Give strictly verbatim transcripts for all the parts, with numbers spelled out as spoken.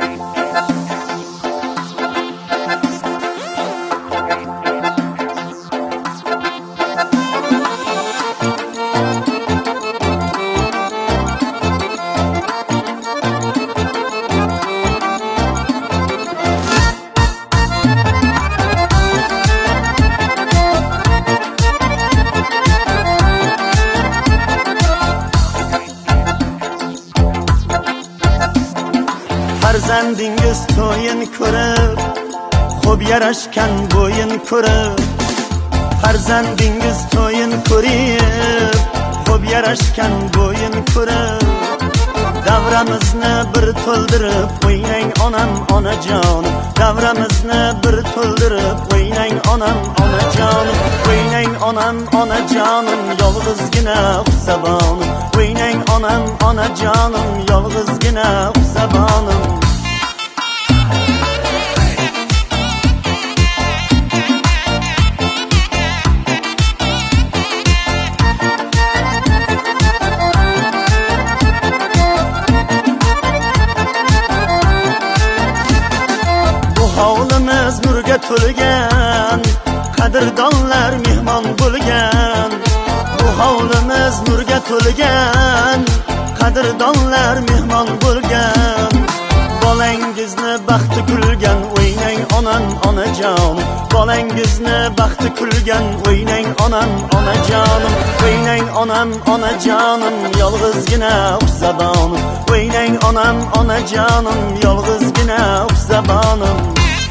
Farzandingiz to'yin ko'rib, xo'p yarashgan bo'yin ko'rib. Farzandingiz to'yin ko'rib, xo'p yarashgan bo'yin ko'rib. Davramizni bir to'ldirib, o'ynang onam onajonim. Davramizni bir to'ldirib, o'ynang onam onajonim. O'ynang onam onajonim, yolg'izgina xusabonim. O'ynang onam onajonim, yolg'izgina xusabonim. Hovlimiz nurga to'lgan, qadrdonlar mehmon bo'lgan. Bu hovlimiz nurga to'lgan, qadrdonlar mehmon bo'lgan. Bolangizni baxti kulgan, o'ynang onam onajon. Bolangizni baxti kulgan, o'ynang onam onajonim. O'ynang onam onajonim, yolg'izgina xusabonim. O'ynang onam onajonim, yolg'izgina xusabonim.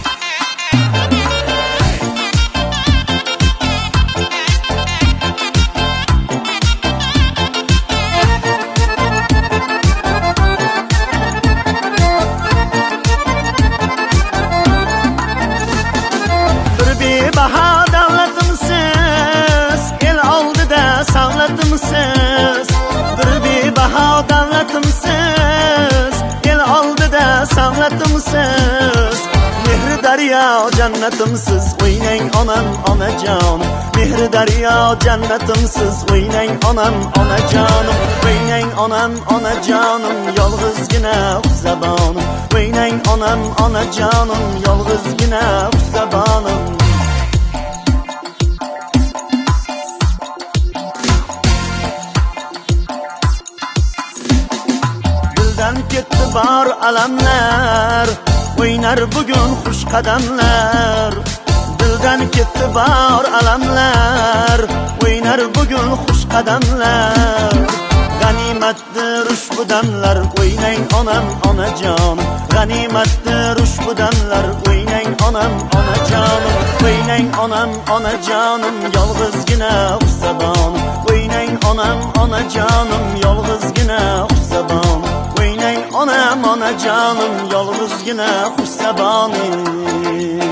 Baho davlatimsiz, el oldida savlatimsiz. Bir bebaho davlatimsiz, el oldida savlatimsiz. Mehri daryo jannatimsiz, o'ynang onam onajon. Mehri daryo jannatimsiz, o'ynang onam onajonim. O'ynang onam onajonim, yolg'izgina xusabonim. O'ynang onam onajonim, yolg'izgina xusabonim. Ketdi bor alamlar, o'ynar bugun xush qadamlar. Dildan ketdi bor alamlar, o'ynar bugun xush qadamlar. G'animatdir ushbu damlar, o'ynang onam onajon. G'animatdir ushbu damlar, o'ynang onam onajonim. O'ynang onam onajonim, yolg'izgina xusabonim. O'ynang onam onajonim, yolg'izgina xusabonim. O'ynang onam onajonim, yolg'izgina xusabonim.